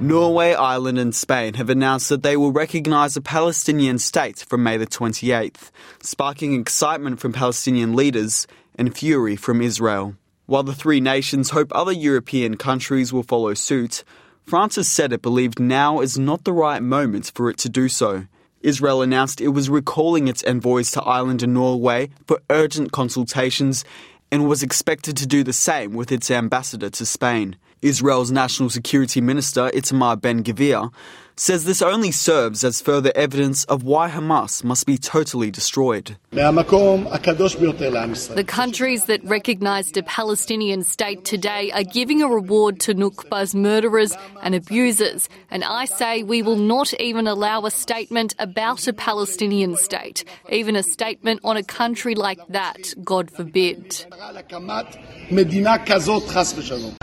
Norway, Ireland and Spain have announced that they will recognise a Palestinian state from May the 28th, sparking excitement from Palestinian leaders and fury from Israel. While the three nations hope other European countries will follow suit, France has said it believed now is not the right moment for it to do so. Israel announced it was recalling its envoys to Ireland and Norway for urgent consultations and was expected to do the same with its ambassador to Spain. Israel's National Security Minister, Itamar Ben-Gvir, says this only serves as further evidence of why Hamas must be totally destroyed. The countries that recognised a Palestinian state today are giving a reward to Nukhba's murderers and abusers, and I say we will not even allow a statement about a Palestinian state, even a statement on a country like that, God forbid.